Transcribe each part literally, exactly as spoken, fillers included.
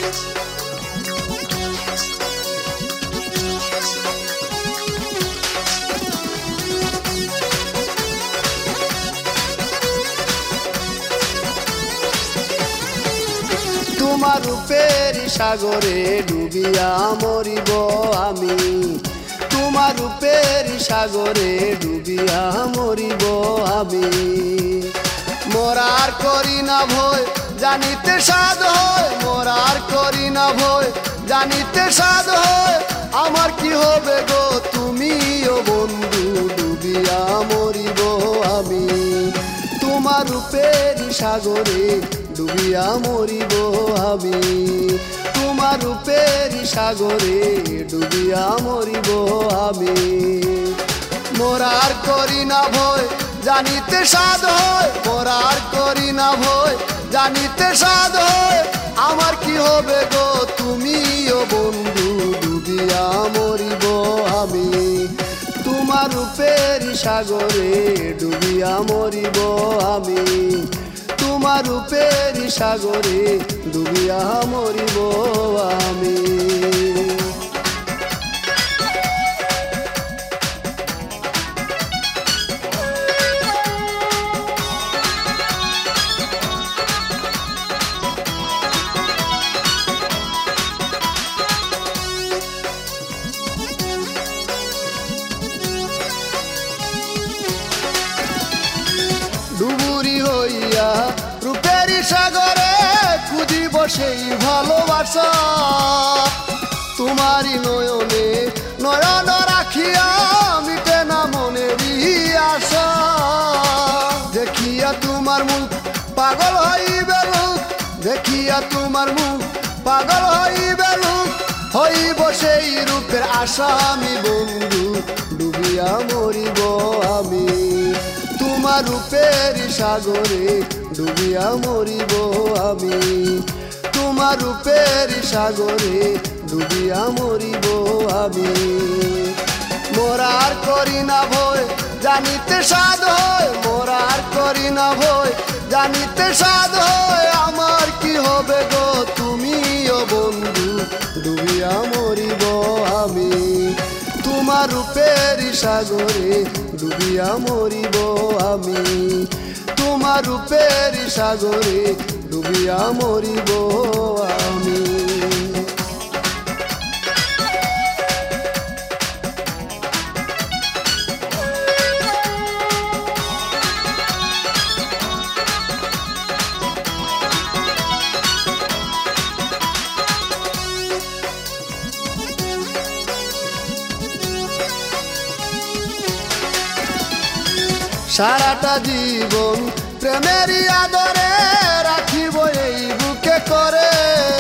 তোমার রূপের সাগরে ডুবিয়া মরিব আমি, তোমার রূপের সাগরে ডুবিয়া মরিব আমি। মরার করি না ভয় জানিতে সাধ হয়, মরার করি না ভয় জানিতে সাধ হয়। আমার কি হবে গো তুমিও বন্ধু ডুবিয়া মরিব আমি, তোমার রূপের সাগরে ডুবিয়া মরিব আমি, তোমার রূপের সাগরে ডুবিয়া মরিব আমি। মরার করি না ভয় জানিতে সাধ হয়, মরার করি না ভয় জানিতে সাধ হয়। আমার কি হবে গো তুমিও বন্ধু ডুবিয়া মরিব আমি, তোমার রূপের সাগরে ডুবিয়া মরিব আমি, তোমার রূপের সাগরে ডুবিয়া মরিব আমি। ডুবুরি হইয়া রূপের সাগরে খুঁজিব সেই ভালোবাসা, তোমারই নয়নে নয়ন রাখিয়া মিটে না মনেরই আশা। দেখিয়া তোমার মুখ পাগল হইবে লোক, দেখিয়া তোমার মুখ পাগল হইবে লোক। হইব সেই রূপের আশা আমি বন্ধু ডুবিয়া মরিব আমি, তোমার রূপের সাগরে ডুবিয়া মরিব আমি, তোমার রূপের সাগরে ডুবিয়া মরিব আমি। মরার করি না ভয় জানিতে সাধ হয়, মরার করি না ভয় জানিতে সাধ হয়। আমার কি হবে গো তুমিও বন্ধু ডুবিয়া মরিব আমি, তোমার রূপের সাগরে ডুবিয়া মরিব আমি, তোমার রূপের সাগরে ডুবিয়া মরিব আমি। সারাটা জীবন প্রেমের আদরে রাখিব এই বুকে করে,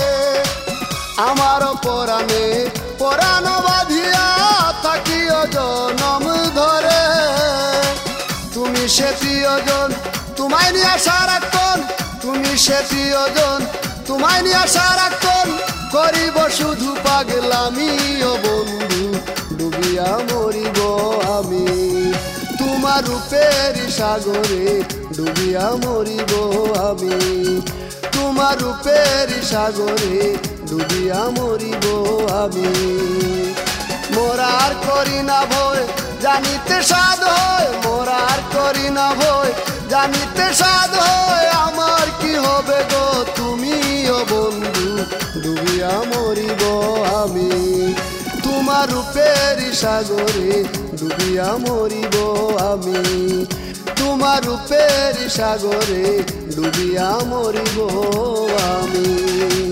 আমার পরাণে পরাণ বাঁধিয়া থাকিও জনম ধরে। তুমি সে প্রিয়জন তোমায় নিয়ে সারাক্ষণ, তুমি সে প্রিয়জন তোমায় নিয়ে সারাক্ষণ। করিব শুধু পাগলামি ও বন্ধু ডুবিয়া মরিব আমি, তোমার রূপের সাগরে ডুবিয়া মরিব আমি, তোমার রূপের সাগরে ডুবিয়া মরিব আমি। মরার করি না ভয় জানিতে সাধ হয়, মরার করি না ভয় জানিতে সাধ হয়। আমার কি হবে গো তুমিও বন্ধু ডুবিয়া মরিব আমি, তোমার রূপের সাগরে ডুবিয়া মরিব আমি, তোমার রূপের সাগরে ডুবিয়া মরিব আমি।